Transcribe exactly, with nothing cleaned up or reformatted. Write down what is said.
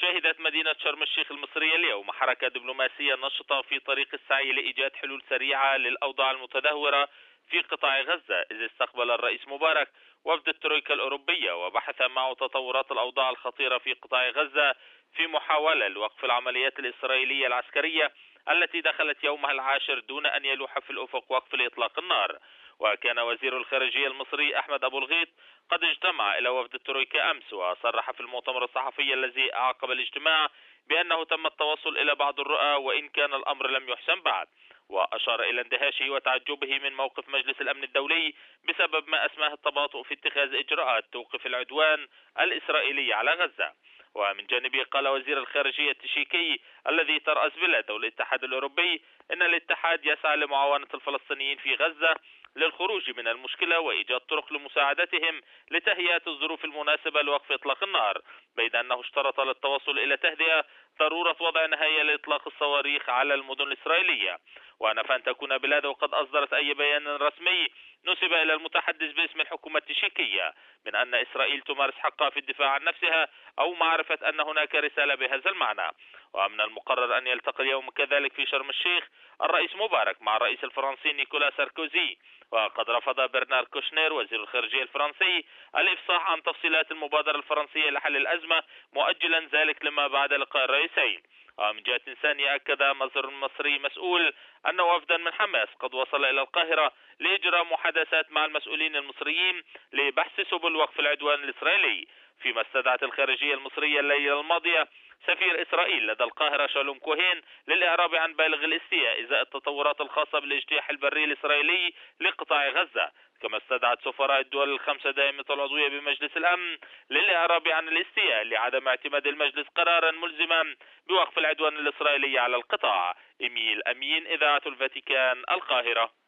شهدت مدينة شرم الشيخ المصرية اليوم حركة دبلوماسية نشطة في طريق السعي لإيجاد حلول سريعة للأوضاع المتدهورة في قطاع غزة، إذ استقبل الرئيس مبارك وفد الترويكا الأوروبية وبحث معه تطورات الأوضاع الخطيرة في قطاع غزة في محاولة لوقف العمليات الإسرائيلية العسكرية التي دخلت يومها العاشر دون أن يلوح في الأفق وقف لإطلاق النار. وكان وزير الخارجية المصري أحمد أبو الغيط قد اجتمع إلى وفد الترويكا أمس، وصرح في المؤتمر الصحفي الذي أعقب الاجتماع بأنه تم التوصل إلى بعض الرؤى وإن كان الأمر لم يحسم بعد، وأشار إلى اندهاشه وتعجبه من موقف مجلس الأمن الدولي بسبب ما أسماه التباطؤ في اتخاذ إجراءات توقف العدوان الإسرائيلي على غزة. ومن جانبه قال وزير الخارجية التشيكي الذي ترأس بلاده الاتحاد الأوروبي إن الاتحاد يسعى لمعاونة الفلسطينيين في غزة للخروج من المشكلة وإيجاد طرق لمساعدتهم لتهيئة الظروف المناسبة لوقف إطلاق النار، بيد أنه اشترط للتوصل إلى تهدئة ضرورة وضع نهاية لإطلاق الصواريخ على المدن الإسرائيلية، ونفى أن تكون بلاده قد أصدرت أي بيان رسمي نسب إلى المتحدث باسم الحكومة التشيكية من أن إسرائيل تمارس حقها في الدفاع عن نفسها أو معرفة أن هناك رسالة بهذا المعنى. ومن المقرر أن يلتقي اليوم كذلك في شرم الشيخ الرئيس مبارك مع الرئيس الفرنسي نيكولا ساركوزي، وقد رفض برنار كوشنير وزير الخارجية الفرنسي الإفصاح عن تفصيلات المبادرة الفرنسية لحل الأزمة، مؤجلا ذلك لما بعد لقاء الرئيسين. ومن جهة ثانية أكد مصدر مصري مسؤول أن وفدا من حماس قد وصل إلى القاهرة لإجراء محادثات مع المسؤولين المصريين لبحث سبل وقف العدوان الإسرائيلي، فيما استدعت الخارجية المصرية الليلة الماضية سفير إسرائيل لدى القاهرة شالوم كوهين للإعراب عن بالغ الاستياء إزاء التطورات الخاصة بالاجتياح البري الإسرائيلي لقطاع غزة، كما استدعت سفراء الدول الخمسة دائمة العضوية بمجلس الأمن للإعراب عن الاستياء لعدم اعتماد المجلس قرارا ملزما بوقف العدوان الإسرائيلي على القطاع. إيميل أمين، إذاعة الفاتيكان، القاهرة.